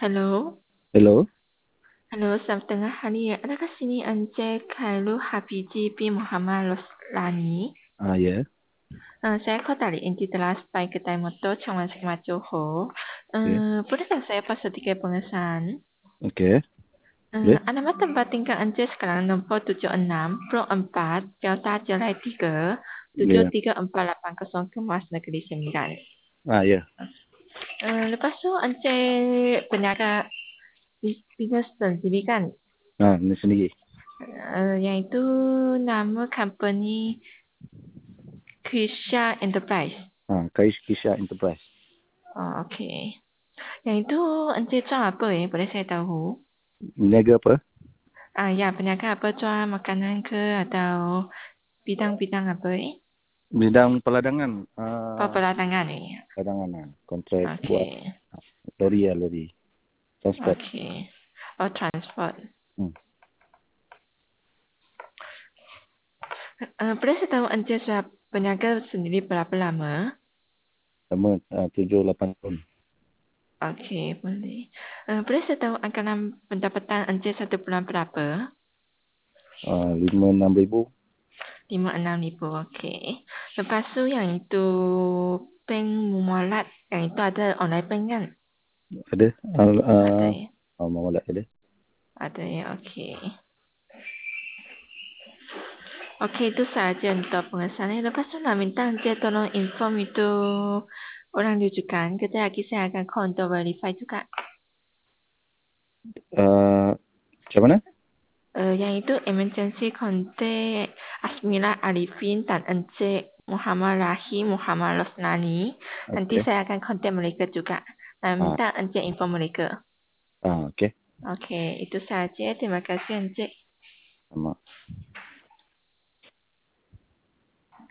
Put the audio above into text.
Halo, Hello? halo, selamat tengah hari. Adakah sini Encik Khairul Hafiji bin Muhammad Roslani? Ya. Saya call dari Encik telah sampai kedai motor Chongwan Sekemat Johor. Ya. Bolehkah saya pasal tiket pengesahan? Okey. Boleh? Alamat tempat tinggal Encik sekarang nombor 76, Pro 4, Delta Jelai 3, Ya. 734880 Kemas Negeri Sembilan. Ya. Lepas tu Encik peniaga bisnes sendiri kan? Ini sendiri. Yang itu nama company Krisha Enterprise. Kais Kisha Enterprise. Oh, okey. Yang itu Encik jual apa boleh saya tahu? Niaga apa? Ya, peniaga apa jual makanan ke atau bidang-bidang apa Bidang peladangan. Peladangan Peladangan. Kontrak buat Okey. lori. Transport. Okey. Oh, transport. Hmm. Boleh saya tahu Encik sudah peniaga sendiri berapa lama? Sama 7-8 tahun. Okey, boleh. Boleh saya tahu anggaran pendapatan Encik satu bulan berapa? 5-6 ribu. 56,000, okey. Lepas tu yang itu bank muamalat, yang itu ada online bank kan? Ada. Ada ya? Mawalat ada. Ada ya, okey. Okey, itu sahaja untuk pengesahan. Lepas tu nak minta Encik tolong inform itu orang rujukan. Kejap lagi saya akan call untuk verify juga. Macam mana? Yang itu emergency contact Asmila Arifin dan Encik Muhammad Rahim Muhammad Rosnani. Nanti Okey. saya akan contact mereka juga. Minta Encik inform mereka. Okey. Okey, itu saja. Terima kasih Encik. Sama.